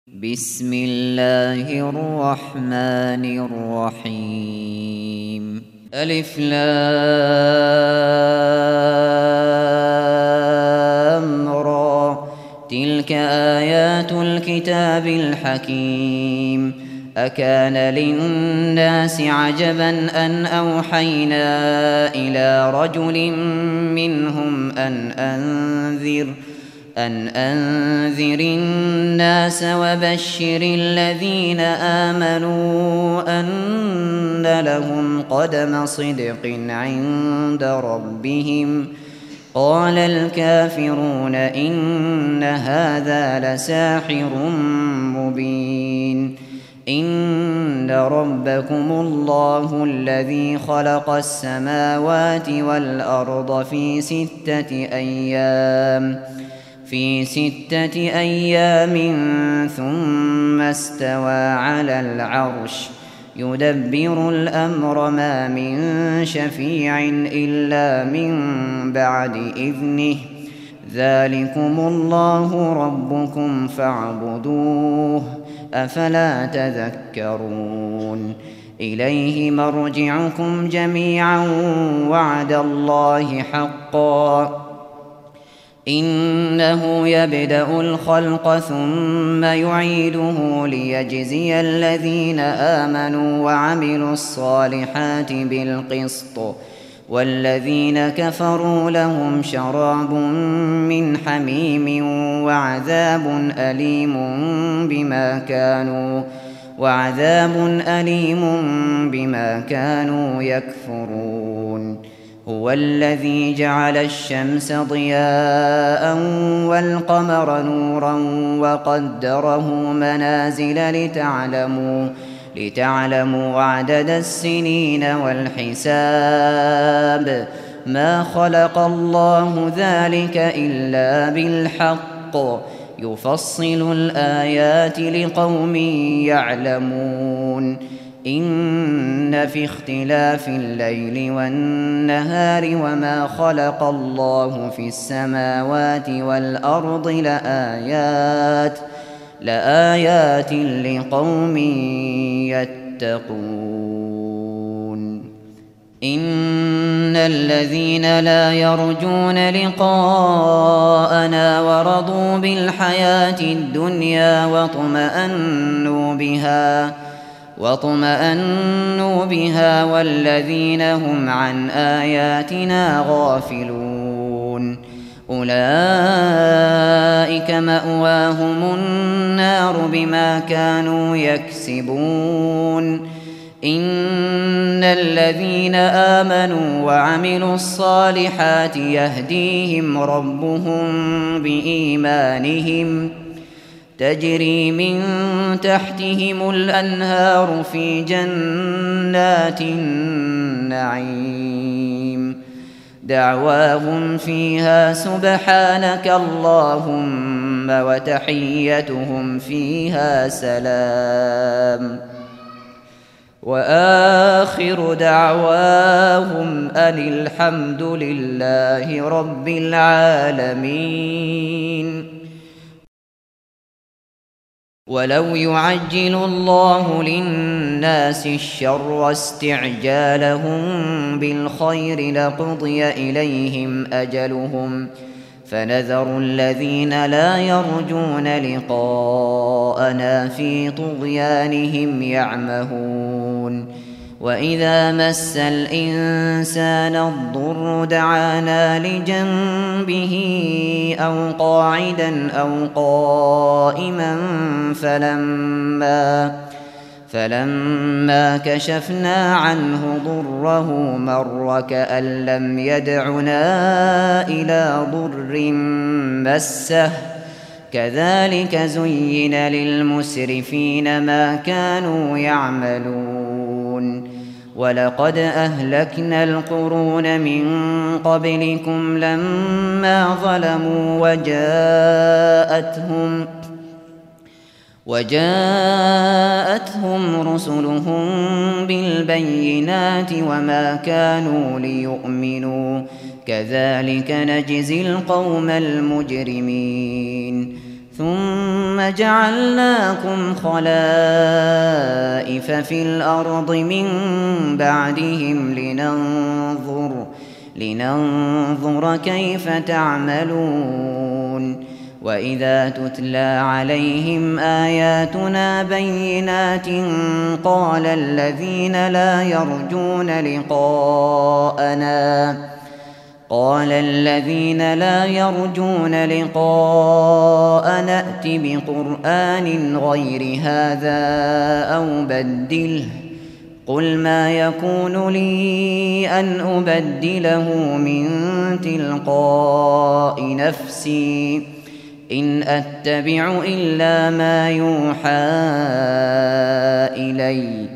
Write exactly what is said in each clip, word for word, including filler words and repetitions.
بسم الله الرحمن الرحيم ألف لام را تلك آيات الكتاب الحكيم أكان للناس عجبا أن أوحينا إلى رجل منهم أن أنذر أن أنذر الناس وبشر الذين آمنوا أن لهم قدم صدق عند ربهم قال الكافرون إن هذا لساحر مبين إن ربكم الله الذي خلق السماوات والأرض في ستة أيام في ستة أيام ثم استوى على العرش يدبر الأمر ما من شفيع إلا من بعد إذنه ذلكم الله ربكم فاعبدوه أفلا تذكرون إليه مرجعكم جميعا وعد الله حقا إنه يبدأ الخلق ثم يعيده ليجزي الذين آمنوا وعملوا الصالحات بالقسط والذين كفروا لهم شراب من حميم وعذاب أليم بما كانوا وعذاب أليم بما كانوا يكفرون هو الذي جعل الشمس ضياء والقمر نورا وقدره منازل لتعلموا لتعلموا عدد السنين والحساب ما خلق الله ذلك إلا بالحق يفصل الآيات لقوم يعلمون إن في اختلاف الليل والنهار وما خلق الله في السماوات والأرض لآيات لآيات لقوم يتقون إن الذين لا يرجون لقاءنا ورضوا بالحياة الدنيا واطمأنوا بها واطمأنوا بها والذين هم عن آياتنا غافلون أولئك مأواهم النار بما كانوا يكسبون إن الذين آمنوا وعملوا الصالحات يهديهم ربهم بإيمانهم تجري من تحتهم الأنهار في جنات النعيم دعواهم فيها سبحانك اللهم وتحيتهم فيها سلام وآخر دعواهم أن الحمد لله رب العالمين ولو يعجل الله للناس الشر استعجالهم بالخير لقضي إليهم أجلهم فنذر الذين لا يرجون لقاءنا في طغيانهم يعمهون وإذا مس الإنسان الضر دعانا لجنبه أو قاعدا أو قائما فلما فلما كشفنا عنه ضره مر كأن لم يدعنا إلى ضر مسه كذلك زين للمسرفين ما كانوا يعملون ولقد أهلكنا القرون من قبلكم لما ظلموا وجاءتهم وجاءتهم رسلهم بالبينات وما كانوا ليؤمنوا كذلك نجزي القوم المجرمين ثم جعلناكم خلائف في الأرض من بعدهم لننظر, لننظر كيف تعملون. وإذا تتلى عليهم آياتنا بينات قال الذين لا يرجون لقاءنا قال الذين لا يرجون لقاءنا ائت بقرآن غير هذا أو بدله قل ما يكون لي أن أبدله من تلقاء نفسي إن أتبع إلا ما يوحى إلي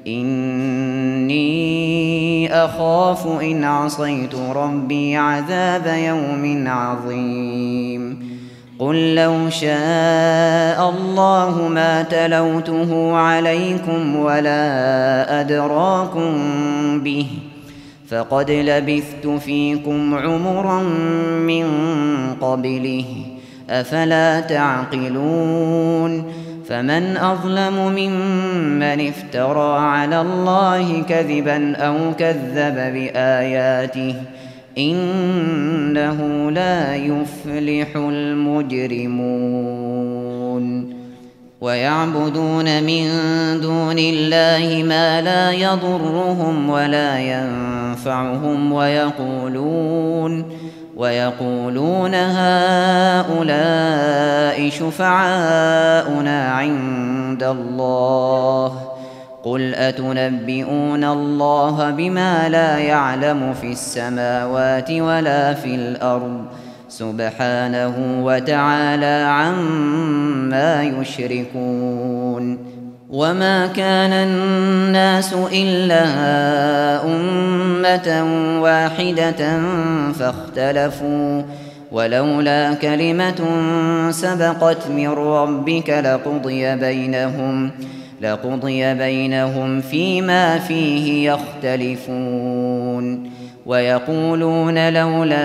إني أخاف إن عصيت ربي عذاب يوم عظيم. قل لو شاء الله ما تلوته عليكم ولا أدراكم به فقد لبثت فيكم عمرا من قبله أفلا تعقلون. فمن أظلم ممن افترى على الله كذبا أو كذب بآياته إنه لا يفلح المجرمون. ويعبدون من دون الله ما لا يضرهم ولا ينفعهم ويقولون ويقولون هؤلاء شفعاؤنا عند الله قل أتنبئون الله بما لا يعلم في السماوات ولا في الأرض سبحانه وتعالى عما يشركون. وما كان الناس إلا أمة واحدة فاختلفوا ولولا كلمة سبقت من ربك لقضي بينهم لقضي بينهم فيما فيه يختلفون. ويقولون لولا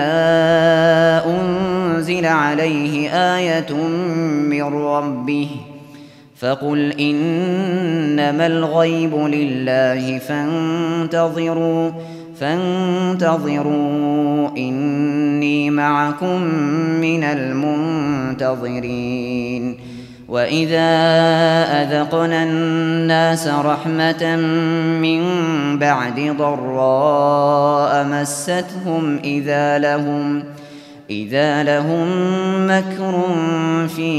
أنزل عليه آية من ربه فقل إنما الغيب لله فانتظروا فانتظروا إني معكم من المنتظرين. وإذا أذقنا الناس رحمة من بعد ضراء مستهم إذا لهم إذا لهم مكر في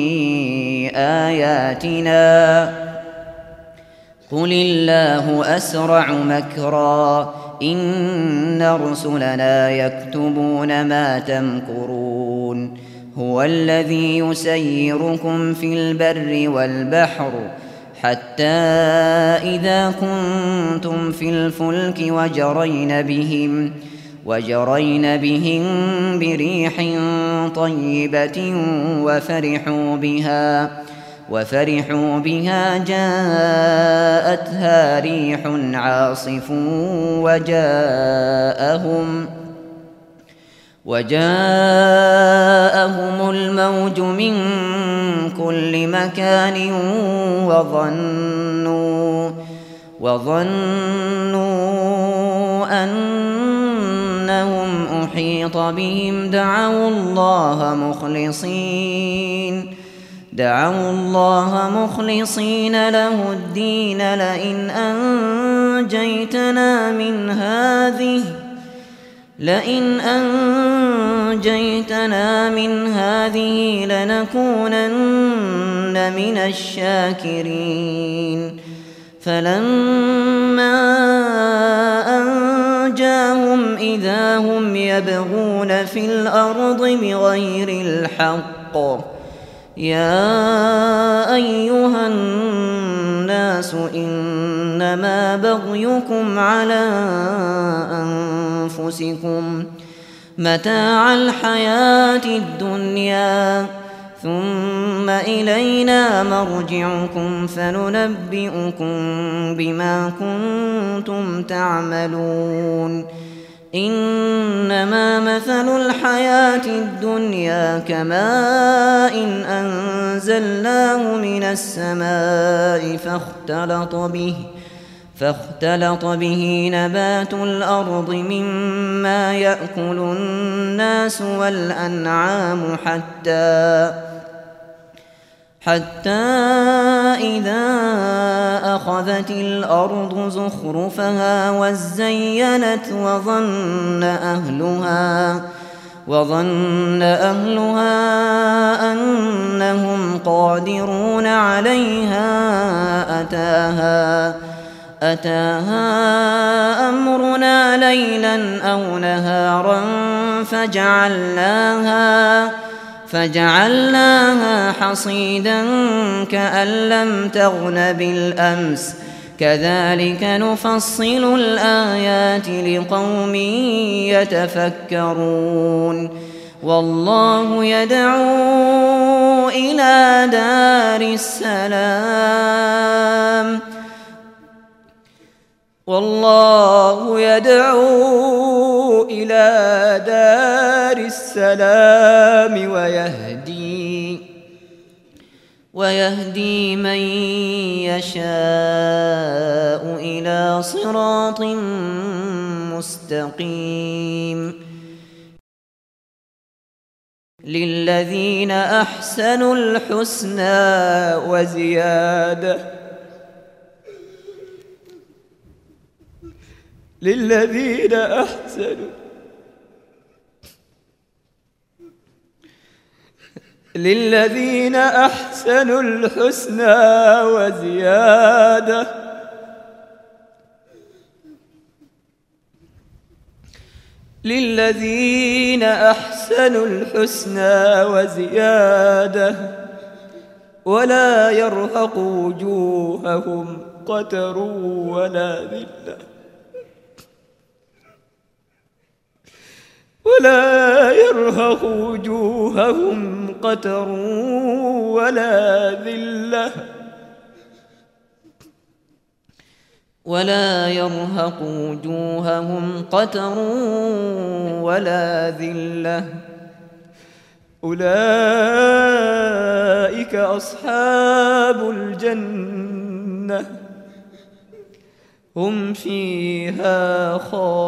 آياتنا قل الله أسرع مكرا إن رسلنا يكتبون ما تمكرون. هو الذي يسيركم في البر والبحر حتى إذا كنتم في الفلك وجرين بهم وجرين بهم بريح طيبة وفرحوا بها وفرحوا بها جاءتها ريح عاصف وجاءهم وجاءهم الموج من كل مكان وظنوا وظنوا أنهم أحيط بهم دعوا الله مخلصين دعوا الله مخلصين له الدين لئن أنجيتنا من هذه لئن أنجيتنا من هذه لنكونن من الشاكرين. فلما أنجاهم إذا هم يبغون في الأرض بغير الحق يا أيها الناس إنما بغيكم على أنفسكم متاع الحياة الدنيا ثم إلينا مرجعكم فننبئكم بما كنتم تعملون. إنما مثل الحياة الدنيا كماء أنزلناه من السماء فاختلط به فاختلط به نبات الأرض مما يأكل الناس والأنعام حتى حتى إذا أخذت الأرض زخرفها وزينت وظن أهلها وظن أهلها أنهم قادرون عليها أتاها أتاها أمرنا ليلا أو نهارا فجعلناها فجعلناها حصيدا كأن لم تغن بالأمس كذلك نفصل الآيات لقوم يتفكرون والله يدعو إلى دار السلام والله يدعو إلى دار السلام ويهدي ويهدي من يشاء إلى صراط مستقيم للذين أحسنوا الحسنى وزيادة للذين أحسنوا للذين أحسنوا الحسنى وزيادة للذين أحسنوا الحسنى وزيادة ولا يرهق وجوههم قتر ولا ذلة ولا يرهق وجوههم قتر ولا ذلة ولا يرهق وجوههم قتر ولا ذلة أولئك أصحاب الجنة هم فيها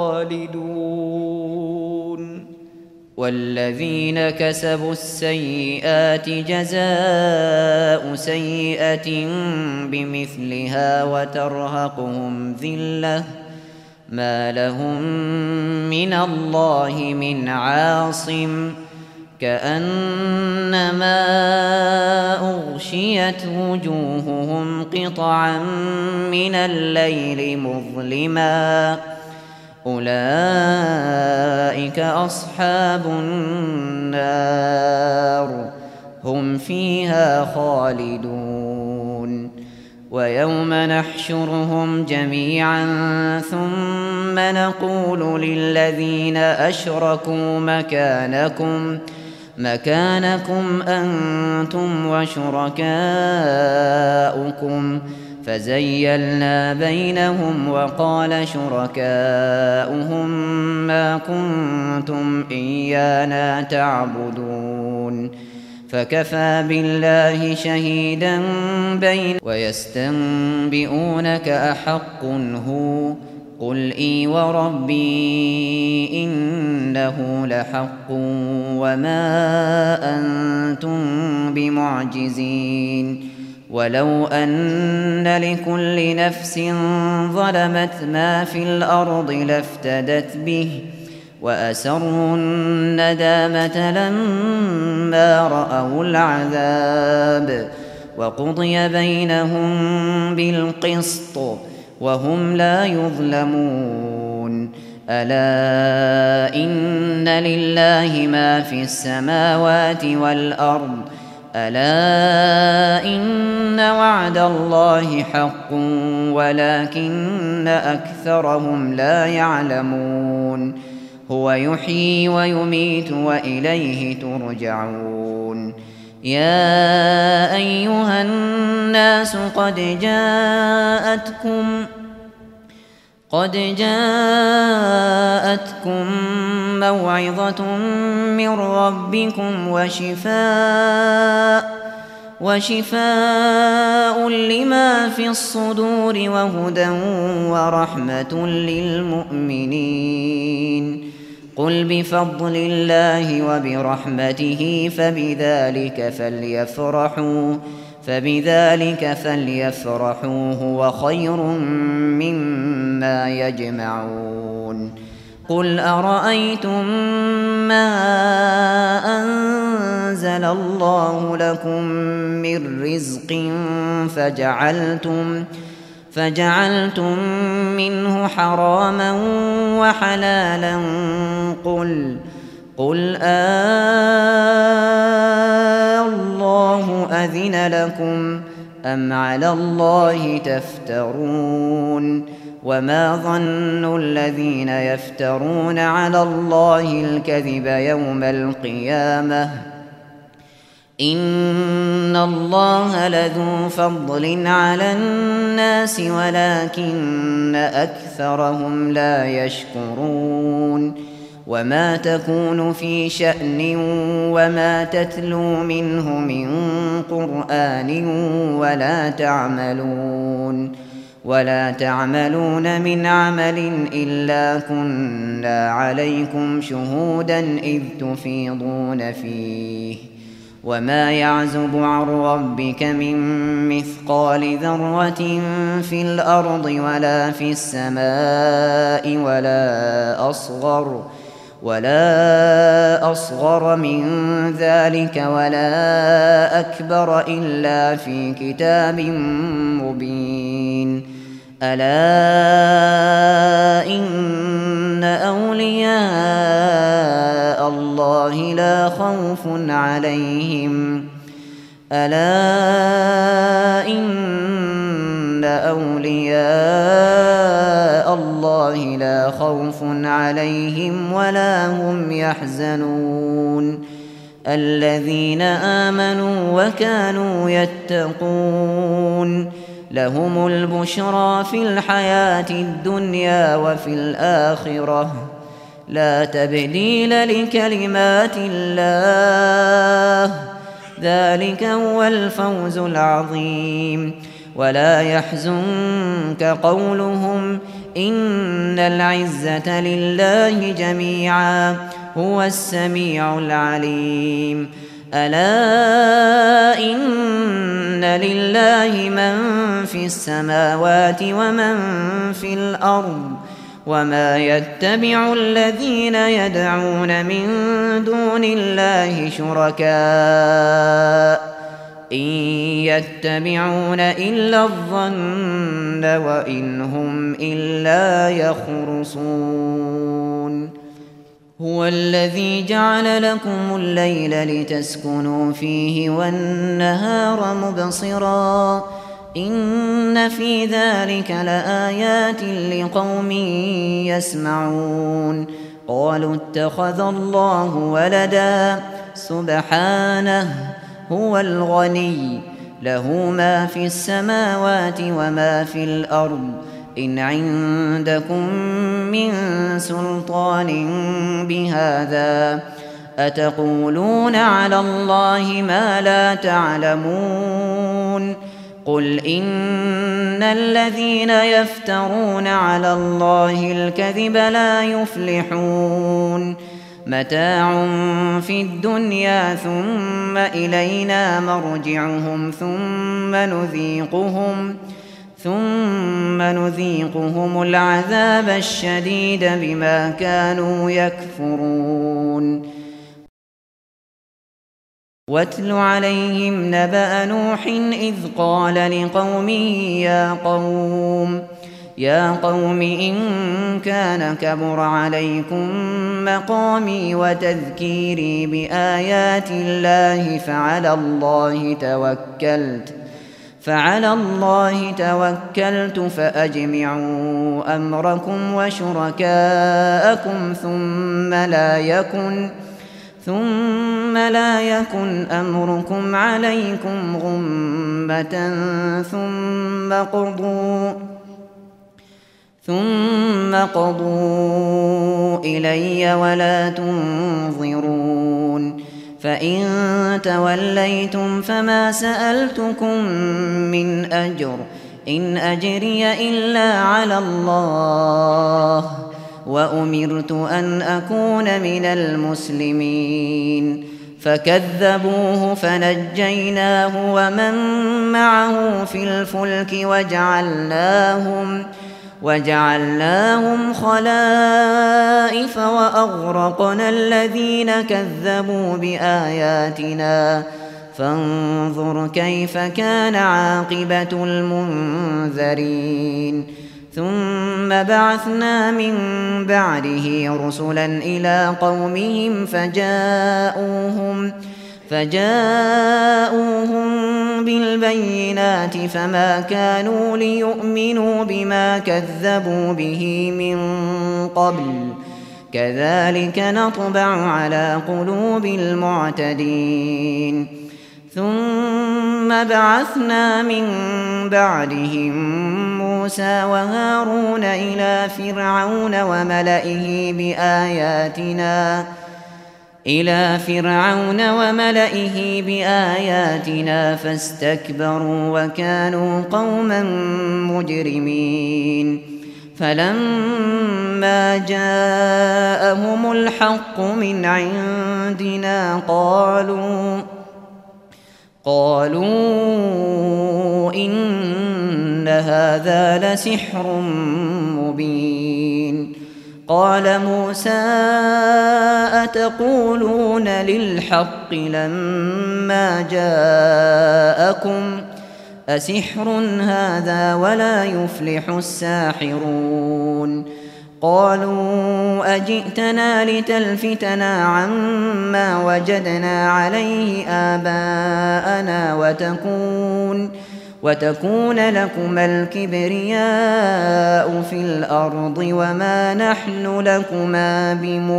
خالدون والذين كسبوا السيئات جزاء سيئة بمثلها وترهقهم ذلة ما لهم من الله من عاصم كأنما أغشيت وجوههم قطعا من الليل مظلما أولئك أصحاب النار هم فيها خالدون ويوم نحشرهم جميعا ثم نقول للذين أشركوا مكانكم مكانكم أنتم وشركاؤكم فزيلنا بينهم وقال شركاؤهم ما كنتم إيانا تعبدون فكفى بالله شهيدا بين ويستنبئونك أحق هو قل إي وربي إنه لحق وما أنتم بمعجزين ولو أن لكل نفس ظلمت ما في الأرض لافتدت به وأسروا الندامة لما رأوا العذاب وقضي بينهم بالقسط وهم لا يظلمون ألا إن لله ما في السماوات والأرض ألا إن وعد الله حق ولكن أكثرهم لا يعلمون هو يحيي ويميت وإليه ترجعون يا أيها الناس قد جاءتكم قد جاءتكم موعظة من ربكم وشفاء وشفاء لما في الصدور وهدى ورحمة للمؤمنين. قل بفضل الله وبرحمته فبذلك فليفرحوا فبذلك فليفرحوا هو خير مما يجمعون. قل أرأيتم ما أنزل الله لكم من رزق فجعلتم فجعلتم منه حراما وحلالا قل قل آه الله أذن لكم أم على الله تفترون. وما ظن الذين يفترون على الله الكذب يوم القيامة إن الله لذو فضل على الناس ولكن أكثرهم لا يشكرون. وما تكون في شأن وما تتلو منه من قرآن ولا تعملون ولا تعملون من عمل إلا كنا عليكم شهودا إذ تفيضون فيه. وما يعزب عن ربك من مثقال ذرة في الأرض ولا في السماء ولا أصغر ولا أصغر من ذلك ولا أكبر إلا في كتاب مبين. ألا إن أولياء الله لا خوف عليهم ألا إن أولياء الله لا خوف عليهم ولا هم يحزنون. الذين آمنوا وكانوا يتقون لهم البشرى في الحياة الدنيا وفي الآخرة لا تبديل لكلمات الله ذلك هو الفوز العظيم. ولا يحزنك قولهم إن العزة لله جميعا هو السميع العليم. ألا إن لله من في السماوات ومن في الأرض وما يتبع الذين يدعون من دون الله شركاء إن يتبعون إلا الظن وإن هم إلا يخرصون. هو الذي جعل لكم الليل لتسكنوا فيه والنهار مبصرا إن في ذلك لآيات لقوم يسمعون. قالوا اتخذ الله ولدا سبحانه هو الغني له ما في السماوات وما في الأرض إن عندكم من سلطان بهذا أتقولون على الله ما لا تعلمون. قل إن الذين يفترون على الله الكذب لا يفلحون. متاع في الدنيا ثم إلينا مرجعهم ثم نذيقهم ثم نذيقهم العذاب الشديد بما كانوا يكفرون. واتل عليهم نبأ نوح إذ قال لقومه يا قوم يا قوم إن كان كبر عليكم مقامي وتذكيري بآيات الله فعلى الله توكلت فعلى الله توكلت فأجمعوا أمركم وشركاءكم ثم لا يكن ثم لا يكن أمركم عليكم غمة ثم قضوا ثم قضوا إلي ولا تنظرون فإن توليتم فما سألتكم من أجر إن أجري إلا على الله وأمرت أن أكون من المسلمين فكذبوه فنجيناه ومن معه في الفلك وجعلناهم وجعلناهم خلائف وأغرقنا الذين كذبوا بآياتنا فانظر كيف كان عاقبة المنذرين ثم بعثنا من بعده رسلا إلى قومهم فجاءوهم فجاءوهم بالبينات فما كانوا ليؤمنوا بما كذبوا به من قبل كذلك نطبع على قلوب المعتدين ثم بعثنا من بعدهم موسى وهارون إلى فرعون وملئه بآياتنا إلى فرعون وملئه بآياتنا فاستكبروا وكانوا قوما مجرمين فلما جاءهم الحق من عندنا قالوا قالوا إن هذا لسحر مبين قال موسى أتقولون للحق لما جاءكم أسحر هذا ولا يفلح الساحرون قالوا أجئتنا لتلفتنا عما وجدنا عليه آباءنا وتكون وتكون لكما الكبرياء في الأرض وما نحن لكما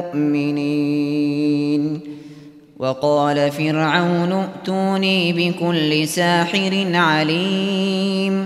بمؤمنين وقال فرعون ائتوني بكل ساحر عليم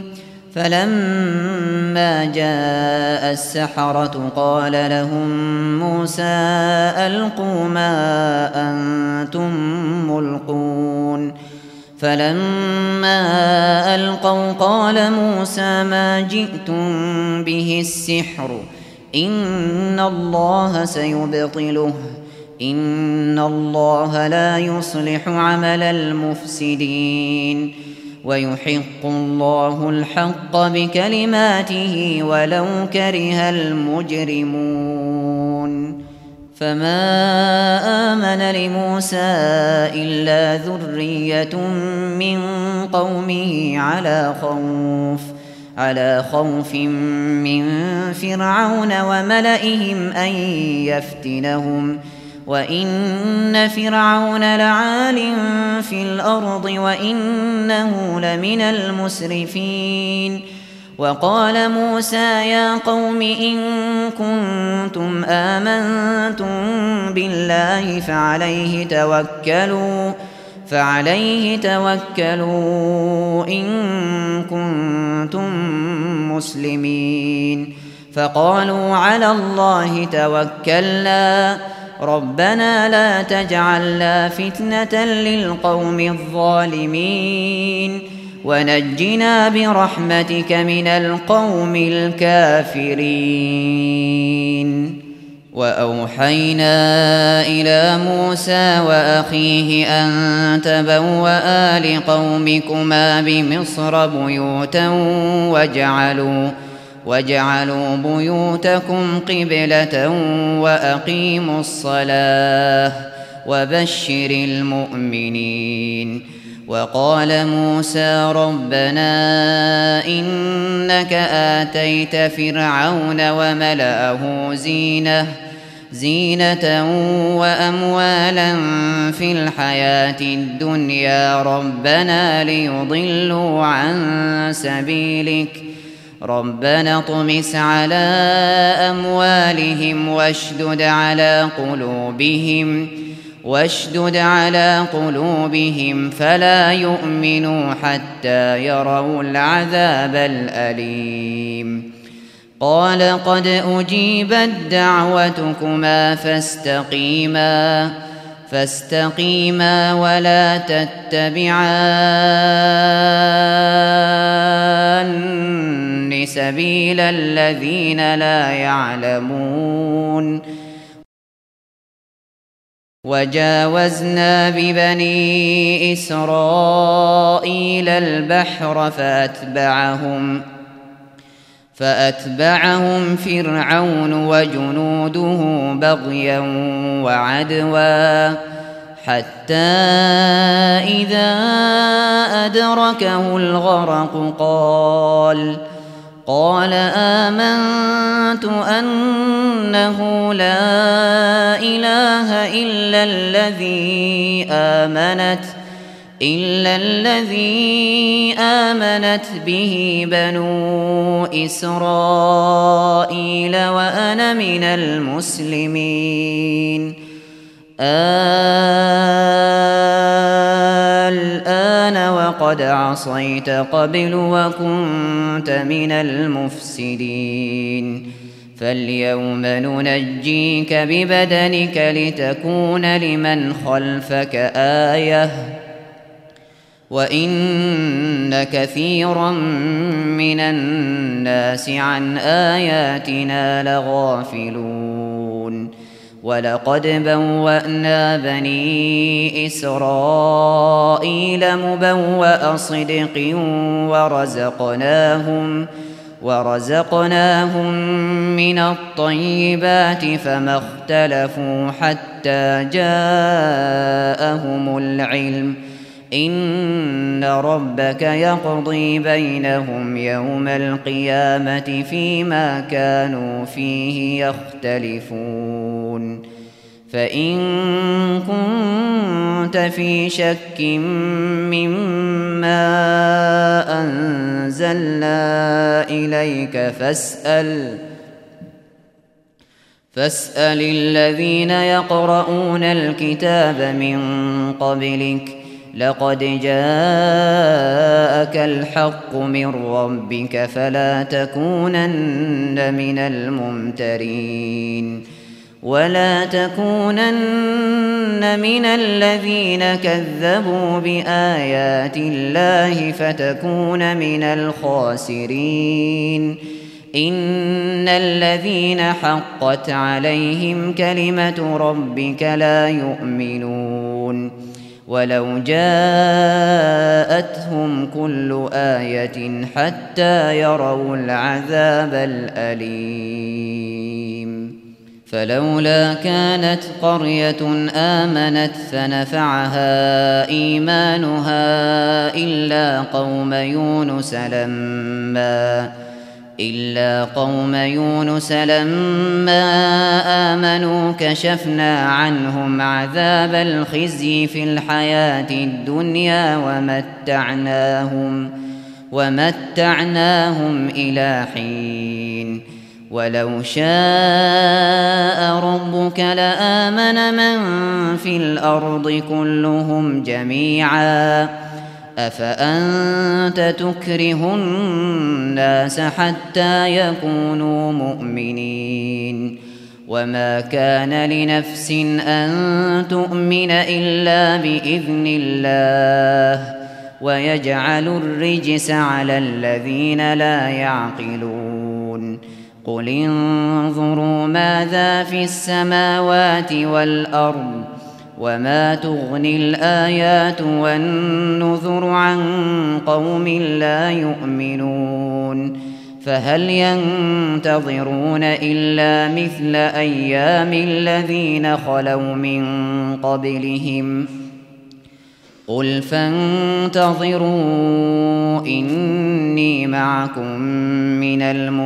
فلما جاء السحرة قال لهم موسى ألقوا ما أنتم ملقون فلما ألقوا قال موسى ما جئتم به السحر إن الله سيبطله إن الله لا يصلح عمل المفسدين ويحق الله الحق بكلماته ولو كره المجرمون فما آمن لموسى إلا ذرية من قومه على خوف على خوف من فرعون وملئهم أن يفتنهم وإن فرعون لعال في الأرض وإنه لمن المسرفين وقال موسى يا قوم إن كنتم آمنتم بالله فعليه توكلوا فعليه توكلوا إن كنتم مسلمين فقالوا على الله توكلنا ربنا لا تجعلنا فتنة للقوم الظالمين ونجنا برحمتك من القوم الكافرين وأوحينا إلى موسى وأخيه أن تبوأ لقومكما بمصر بيوتا وجعلوا وَاجْعَلُوا بُيُوتَكُمْ قِبْلَةً وَأَقِيمُوا الصَّلَاةَ وَبَشِّرِ الْمُؤْمِنِينَ وَقَالَ مُوسَى رَبَّنَا إِنَّكَ آتَيْتَ فِرْعَوْنَ وَمَلَأَهُ زِينَةً زينة وأموالا في الحياة الدنيا ربنا ليضلوا عن سبيلك ربنا اطمس على أموالهم واشدد على قلوبهم واشدد على قلوبهم فلا يؤمنوا حتى يروا العذاب الأليم قال قد أجيبت دعوتكما فاستقيما فاستقيما ولا تتبعان سبيل الذين لا يعلمون وجاوزنا ببني إسرائيل البحر فأتبعهم فأتبعهم فرعون وجنوده بغيا وعدوا حتى إذا أدركه الغرق قال قال آمنت أنه لا إله إلا الذي آمنت إلا الذي آمنت به بنو إسرائيل وأنا من المسلمين الآن وقد عصيت قبل وكنت من المفسدين فاليوم ننجيك ببدنك لتكون لمن خلفك آية وإن كثيرا من الناس عن آياتنا لغافلون ولقد بوأنا بني إسرائيل مبوأ صدق ورزقناهم ورزقناهم من الطيبات فما اختلفوا حتى جاءهم العلم إن ربك يقضي بينهم يوم القيامة فيما كانوا فيه يختلفون فإن كنت في شك مما أنزلنا إليك فاسأل فاسأل الذين يقرؤون الكتاب من قبلك لقد جاءك الحق من ربك فلا تكونن من الممترين ولا تكونن من الذين كذبوا بآيات الله فتكون من الخاسرين إن الذين حقت عليهم كلمة ربك لا يؤمنون ولو جاءتهم كل آية حتى يروا العذاب الأليم فلولا كانت قرية آمنت فنفعها إيمانها إلا قوم يونس لما إلا قوم يونس لما آمنوا كشفنا عنهم عذاب الخزي في الحياة الدنيا ومتعناهم ومتعناهم إلى حين ولو شاء ربك لآمن من في الأرض كلهم جميعا أفأنت تكره الناس حتى يكونوا مؤمنين وما كان لنفس أن تؤمن إلا بإذن الله ويجعل الرجس على الذين لا يعقلون قل انظروا ماذا في السماوات والأرض وما تغني الآيات والنذر عن قوم لا يؤمنون فهل ينتظرون إلا مثل أيام الذين خلوا من قبلهم قل فانتظروا إني معكم من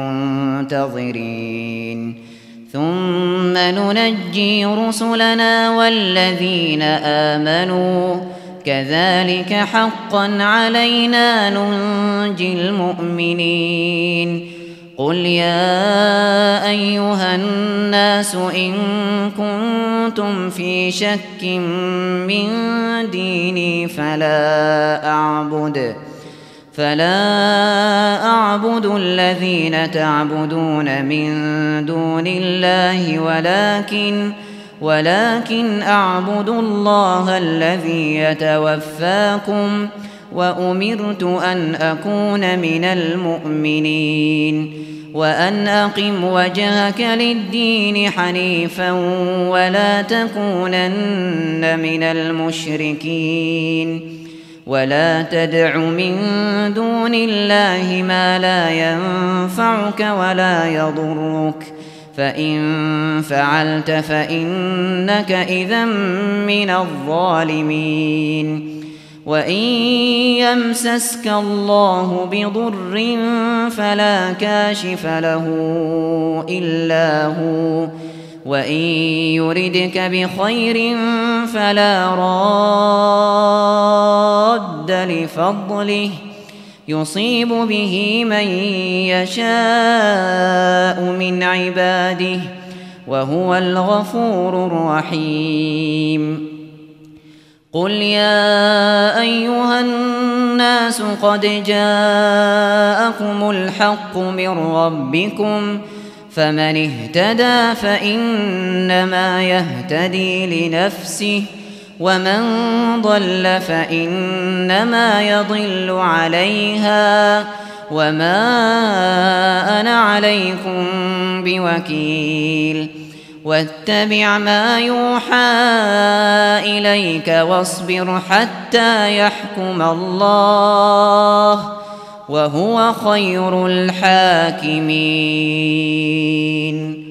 المنتظرين ثم ننجي رسلنا والذين آمنوا كذلك حقا علينا ننجي المؤمنين قل يا أيها الناس إن كنتم في شك من ديني فلا أعبد فلا أعبد الذين تعبدون من دون الله ولكن ولكن أعبد الله الذي يتوفاكم وأمرت أن أكون من المؤمنين وأن أقم وجهك للدين حنيفا ولا تكونن من المشركين ولا تدع من دون الله ما لا ينفعك ولا يضرك فإن فعلت فإنك إذا من الظالمين وإن يمسسك الله بضر فلا كاشف له إلا هو وإن يردك بخير فلا راد لفضله يصيب به من يشاء من عباده وهو الغفور الرحيم قل يا أيها الناس قد جاءكم الحق من ربكم فمن اهتدى فإنما يهتدي لنفسه ومن ضل فإنما يضل عليها وما أنا عليكم بوكيل واتبع ما يوحى إليك واصبر حتى يحكم الله وهو خير الحاكمين.